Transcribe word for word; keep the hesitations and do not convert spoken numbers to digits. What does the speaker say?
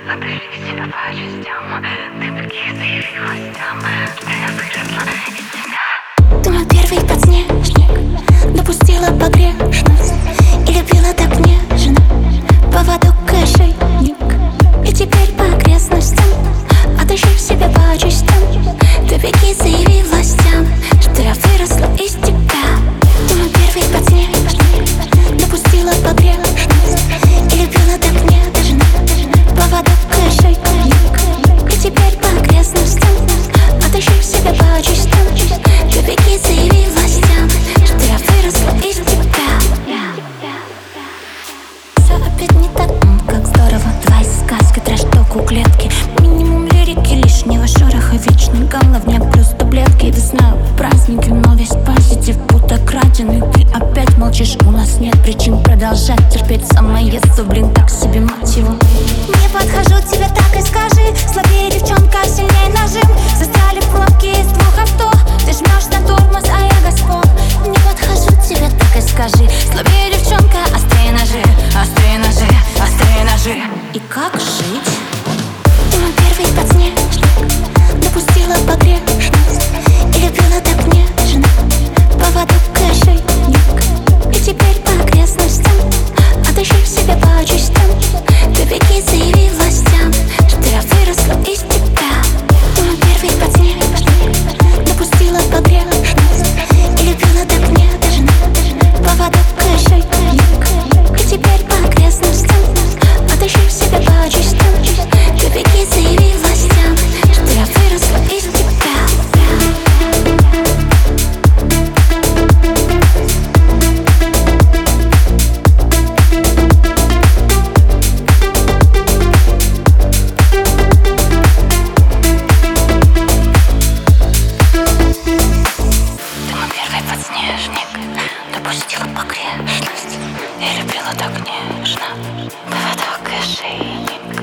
Отдыши себя по частям. Ты беги, заяви властям, что я выросла из тебя. Ты мой первый подснежник, допустила погрешность и любила так нежно. Поводок и ошейник, и теперь по окрестностям отыщи себя по частям. Ты беги, заяви властям, что я выросла из тебя. Ты мой первый подснежник, допустила погрешность и любила так нежно. Поводок и ошейник, и теперь по окрестностям отыщи себя по частям. Ты беги, заяви властям, что я выросла из тебя. Все опять не так, как здорово. Твои сказки, трэш-ток у клетки. Минимум лирики, лишнего шороха. Вечный головняк плюс таблетки. Весна, праздники, но весь позитив будто краденый. Ты опять молчишь, у нас нет причин продолжать терпеть. Самоедство, блин, так себе мать его. Не подхожу, тебе так и скажи. Слабее девчонка, сильнее нажим. Застряли пробки из двух авто. Ты жмешь на тормоз, а я газпом. Не подхожу, тебе так и скажи. Слабее девчонка, острее ножи. Острее ножи, острее ножи. И как жить? Ты мой первый подснежник, допустила погрешность и любила так нежно. Поводок и ошейник, и теперь по окрестностям отыщи себя по частям. Ты беги, заяви властям, что я выросла из тебя. Ты мой первый подснежник, допустила погрешность и любила так нежно. Поводок и ошейник, и теперь по окрестностям отыщи себя по частям. Ты беги, заяви властям, что я выросла из тебя. Допустила погрешность и любила так нежно. Поводок и ошейник,